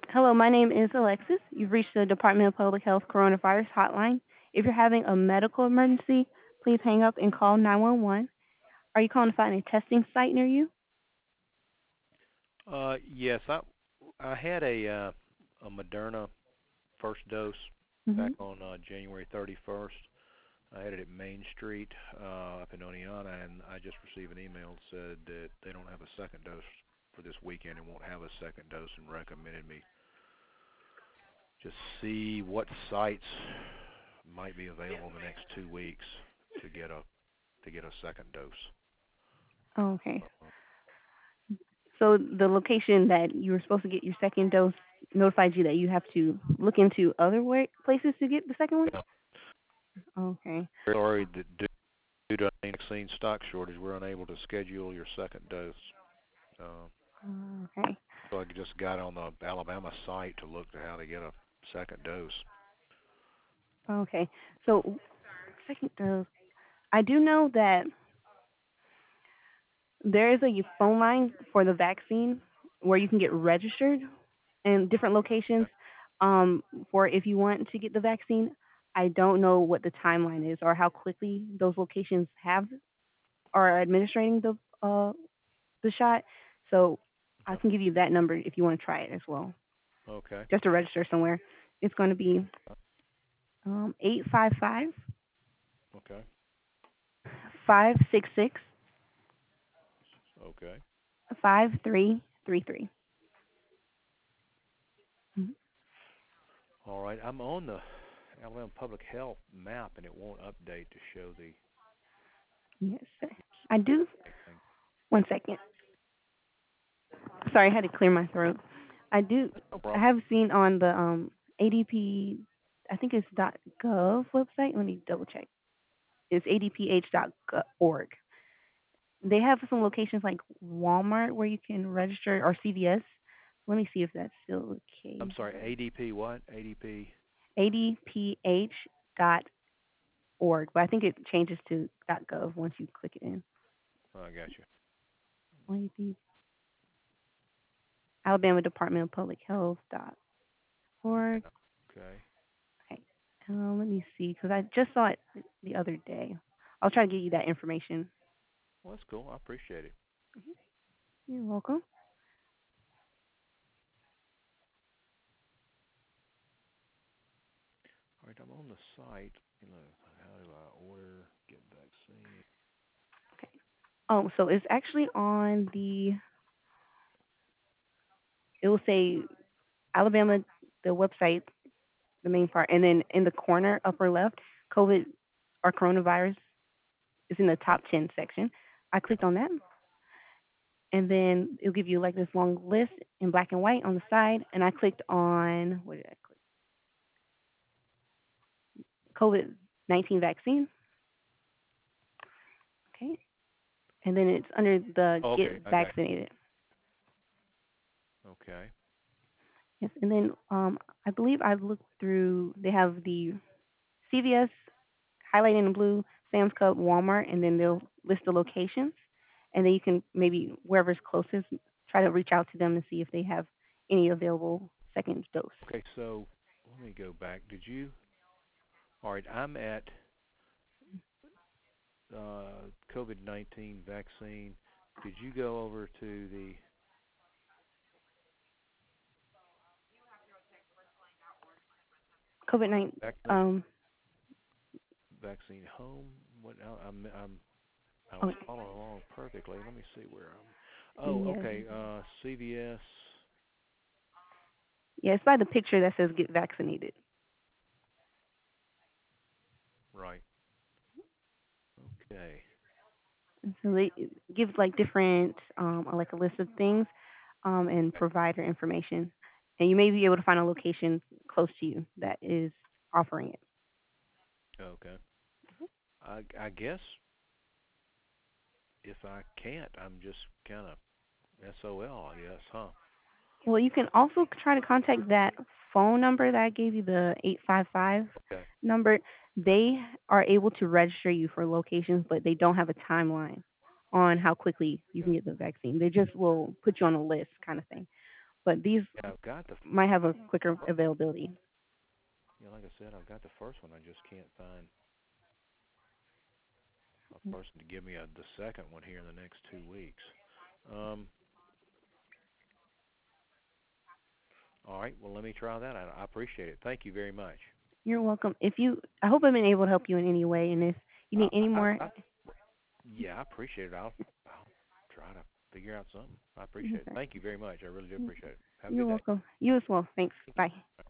Hello, my name is Alexis. You've reached the Department of Public Health Coronavirus Hotline. If you're having a medical emergency, please hang up and call 911. Are you calling to find a testing site near you? Yes, I had a Moderna first dose back Mm-hmm. on January 31st. I had it at Main Street up in Oneonta, and I just received an email that said that they don't have a second dose for this weekend and won't have a second dose, and recommended me just see what sites might be available in the next 2 weeks to get a second dose. Okay. Uh, So the location that you were supposed to get your second dose notified you that you have to look into other places to get the second one? yeah, Okay. sorry that due to a vaccine stock shortage, we're unable to schedule your second dose. Uh, Okay. So I just got on the Alabama site to look to how to get a second dose. Okay. So second dose. I do know that there is a phone line for the vaccine where you can get registered in different locations for if you want to get the vaccine. I don't know what the timeline is or how quickly those locations have are administering the shot. So I Okay. can give you that number if you want to try it as well, Okay. just to register somewhere. It's going to be 855 Okay. 566 Okay. 5333. All right. I'm on the Alabama Public Health map, and it won't update to show the Yes, sir. I do. anything. One second. Sorry, I had to clear my throat. I do. That's no I problem. have seen on the ADP, I think it's .gov website. Let me double check. It's adph.org. They have some locations like Walmart where you can register or CVS. Let me see if that's still the I'm case. sorry. ADP what? ADP. adph.org, but I think it changes to .gov once you click it in. Oh, I got you. ADP, Alabama Department of Public Health.org. Yeah. Okay. Okay. Let me see, because I just saw it the other day. I'll try to get you that information. Well, that's cool. I appreciate it. You're welcome. All right. I'm on the site. How do I order, get vaccine? Okay. Oh, so it's actually on it will say Alabama, the website, the main part, and then in the corner, upper left, COVID or coronavirus is in the top 10 section. I Yeah. clicked on that, and then it'll give you like this long list in black and white on the side, and I clicked on, what did I click? COVID-19 vaccine. Okay. And then it's under the Oh, get okay. I got vaccinated. you. Okay. Yes, and then I believe I've looked through. They have the CVS highlighted in blue, Sam's Club, Walmart, and then they'll list the locations, and then you can maybe wherever's closest, try to reach out to them and see if they have any available second dose. Okay. So let me go back. Did you? All right. I'm at COVID-19 vaccine. Did you go over to the COVID-19. vaccine Um. vaccine home? What? I was Oh, following along perfectly. Let me see where I'm. Oh, yes. okay. CVS. Yeah, it's by the picture that says get vaccinated. Right. Okay. And so they give like different, like a list of things, and Okay. provider information, and you may be able to find a location close to you that is offering it. Okay. I guess if I can't, I'm just kind of SOL. I guess, huh? Well, you can also try to contact that phone number that I gave you, the 855 Okay. number. They are able to register you for locations, but they don't have a timeline on how quickly you Okay. can get the vaccine. They just will put you on a list kind of thing. but these Yeah, I've got the might have a quicker availability. yeah, like I said, I've got the first one. I just can't find a person to give me the second one here in the next 2 weeks. Um, all right, well, let me try that. I appreciate it. Thank you very much. You're welcome. I hope I've been able to help you in any way, and if you need any more, Yeah, I appreciate it. I'll try to figure out something. I appreciate it. Thank you very much. I really do appreciate it. Have a you're good day. welcome. You as well. Thanks. Thank you. Bye.